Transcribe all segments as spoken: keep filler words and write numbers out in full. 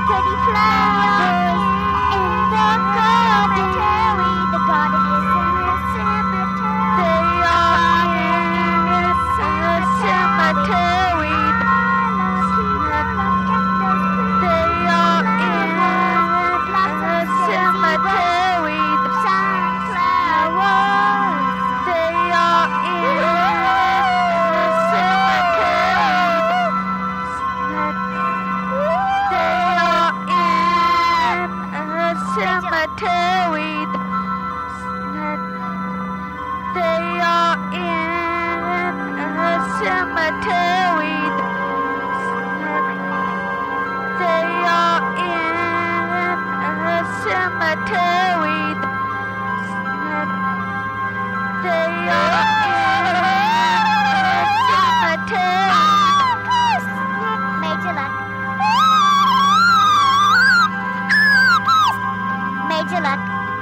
pretty flowers in the cemetery. The garden is in the cemetery. They are in the cemetery. They are in the cemetery. The sunflowers. They are in the cemetery. They are in the cemetery. They are in the cemetery. They are in the cemetery. They are in the cemetery. Major luck. Major luck.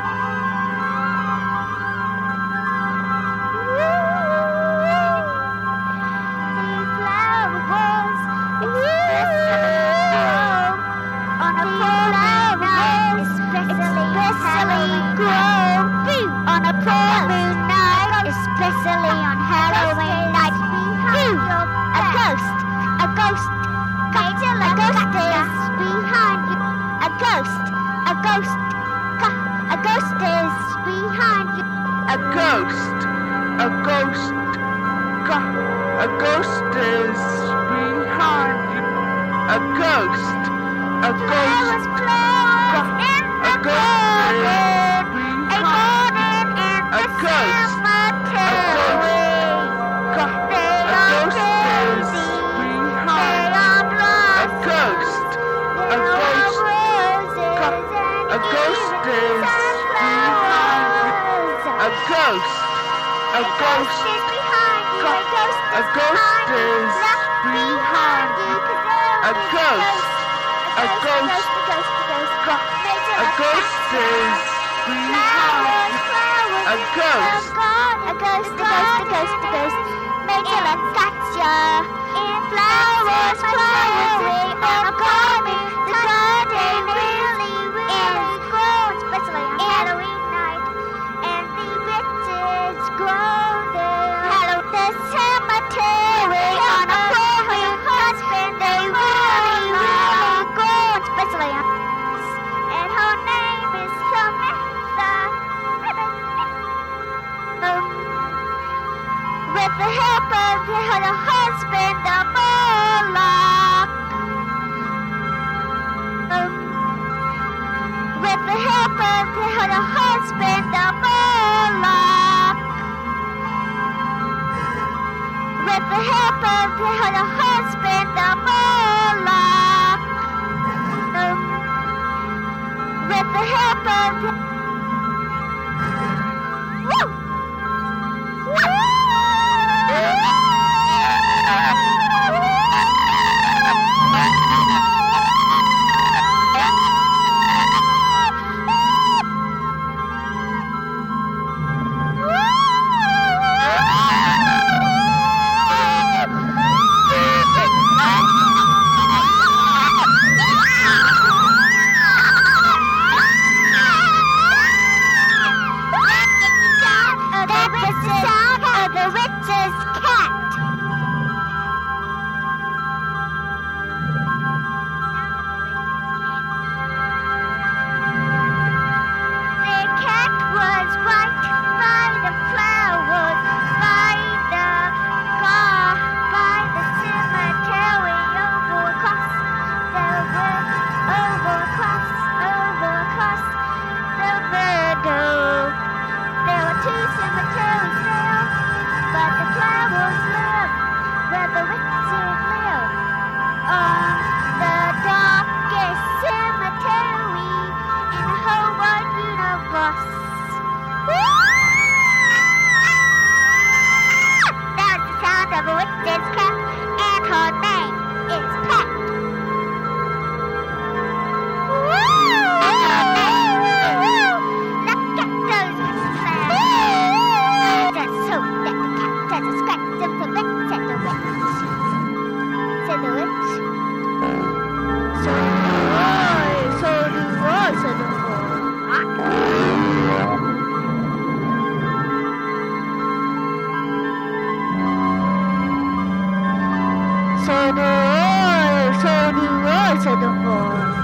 Especially on Halloween night. Ooh, a ghost, a ghost, Major, a ghost is behind you. A ghost, a ghost, a ghost is behind you. A ghost, a ghost, a ghost is behind you. A ghost, a ghost, a ghost is behind you. A ghost. A ghost is behind you. A ghost, a ghost, a ghost is behind you. A ghost, a ghost, a ghost is behind you. A ghost, a ghost, a ghost, a ghost, a ghost. Major luck, gotcha. Flowers flowering on a garden. The garden really, really grows, especially on Halloween night. And the witches grow there. Hello, the cemetery on a full moon husband. They really, really grow, especially on. And her name is Samantha. Um, with the help of her husband, the Moloch. Um, with the help of her husband, the Moloch. With the help of her husband, the Moloch. Um, with the help of. Woo!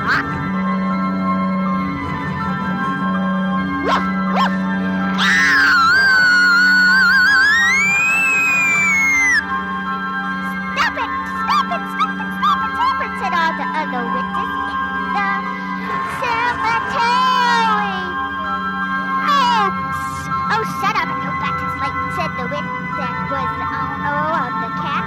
rock. Woof, woof. Stop it, stop it, stop it, stop it, stop it, said all the other witches in the cemetery. Oh, s- oh, shut up and go back to sleep, said the witch that was the owner of the cat.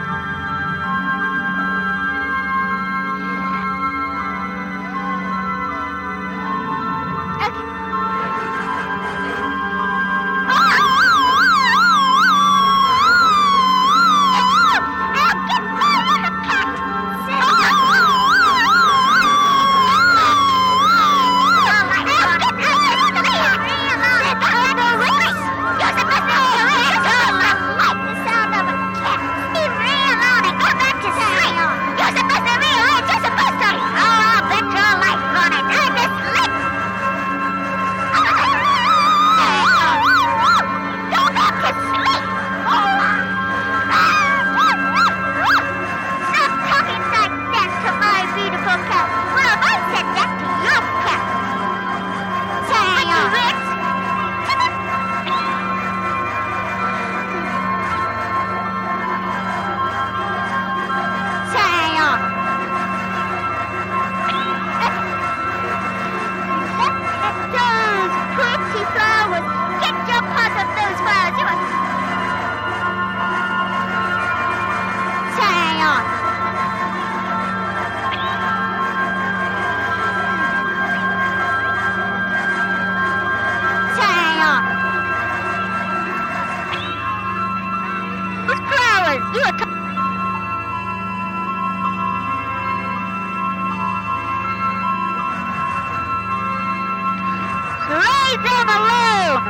Leave them alone!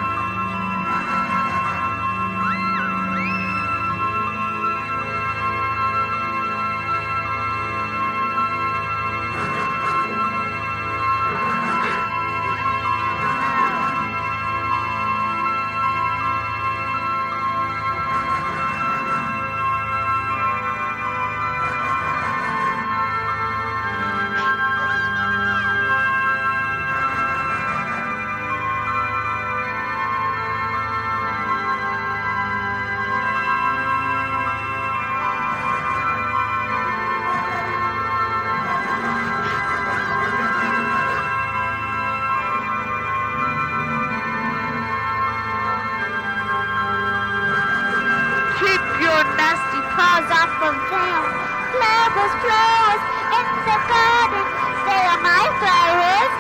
Paws off of them. Flowers, flowers in the garden. They are my flowers.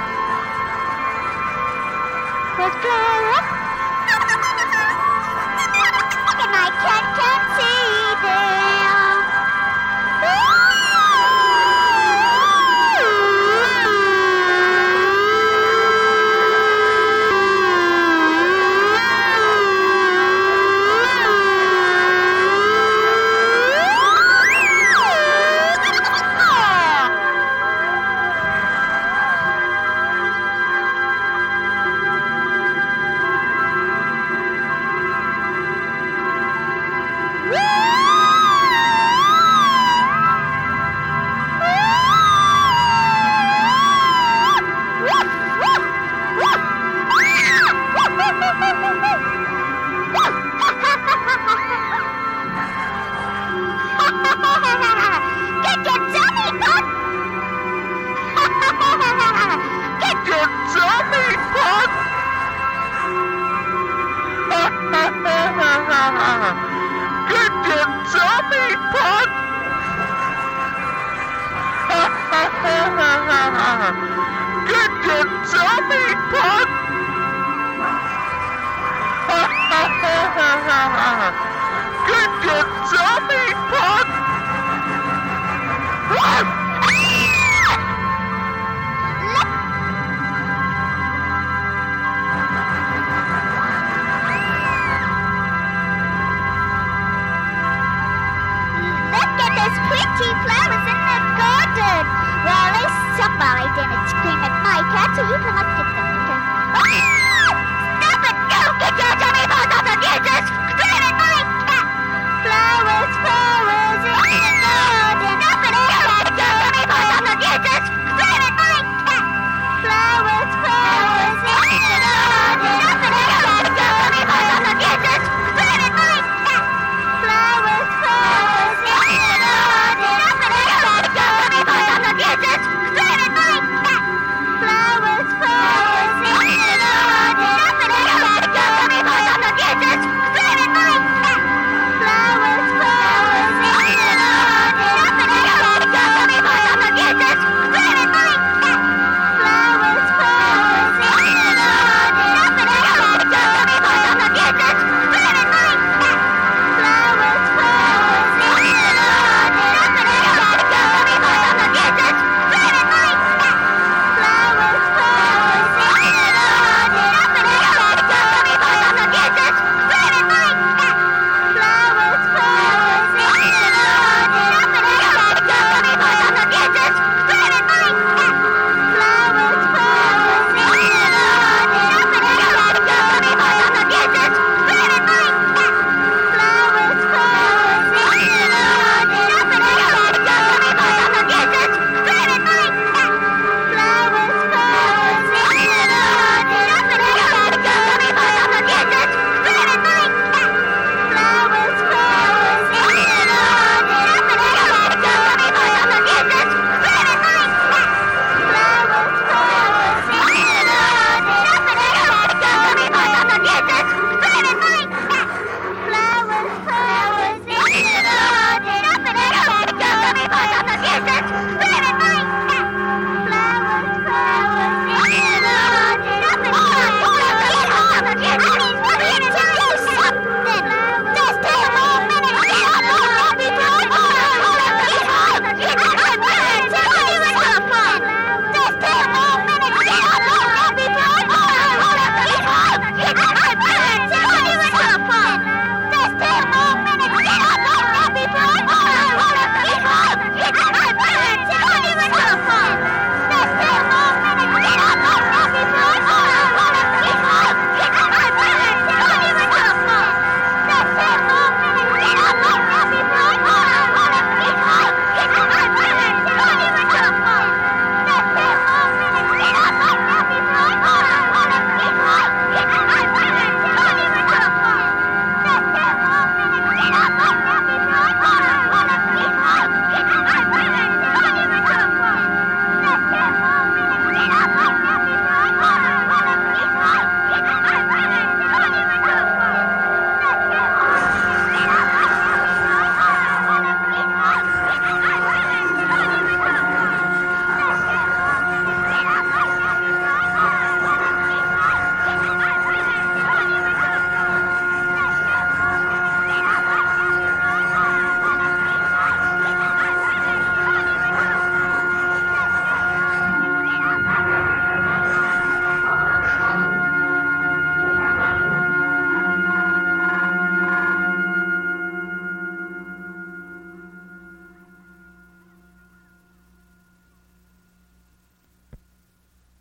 Those flowers. And I can't, can't see them. Flowers in the garden. Well, at least somebody didn't scream at my cat, so you can look at